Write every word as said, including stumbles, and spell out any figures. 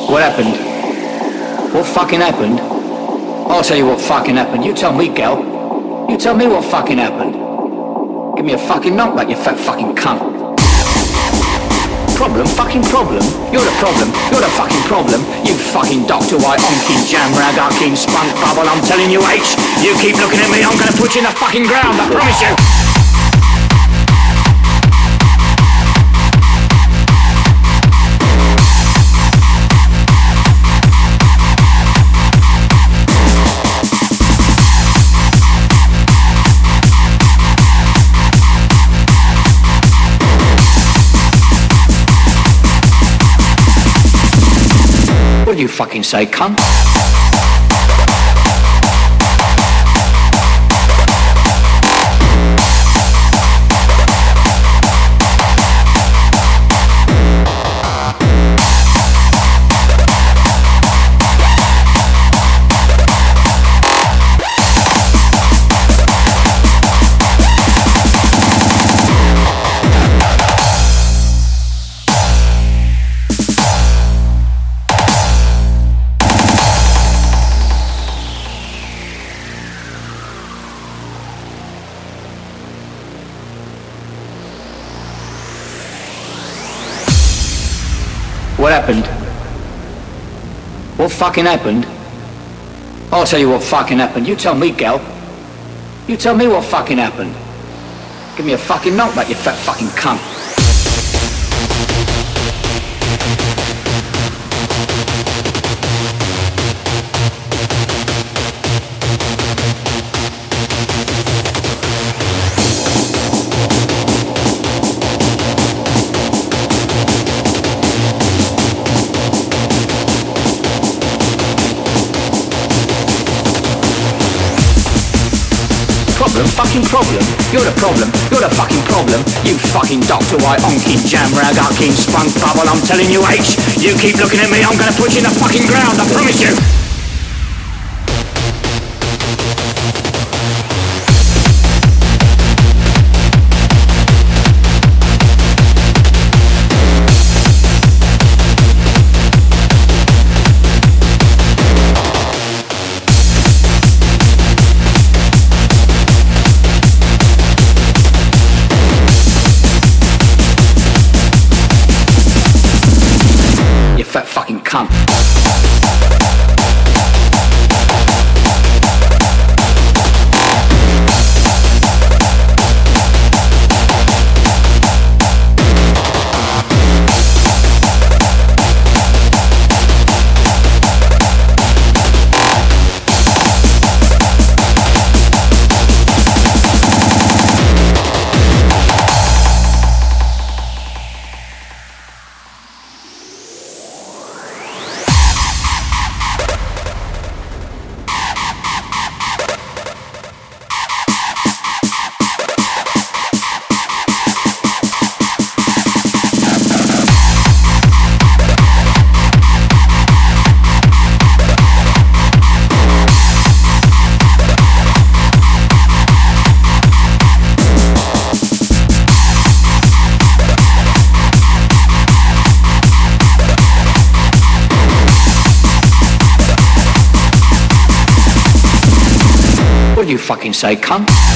What happened? What fucking happened? I'll tell you what fucking happened. You tell me, gal. You tell me what fucking happened. Give me a fucking knock back, you fat fucking cunt. Problem? Fucking problem? You're the problem. You're the fucking problem. You fucking Doctor White, onkin, jam rag, arkin, spunk bubble. I'm telling you, H. You keep looking at me, I'm gonna put you in the fucking ground. I promise you. What did you fucking say, cunt? What happened? What fucking happened? I'll tell you what fucking happened. You tell me, gal. You tell me what fucking happened. Give me a fucking knock back, you fat fucking cunt. Problem? Fucking problem? You're the problem. You're the fucking problem. You fucking Doctor White, onkin, jam rag, arkin, spunk bubble. I'm telling you, H. You keep looking at me, I'm gonna put you in the fucking ground. I promise you. Fat fucking cunt. What did you fucking say, cunt?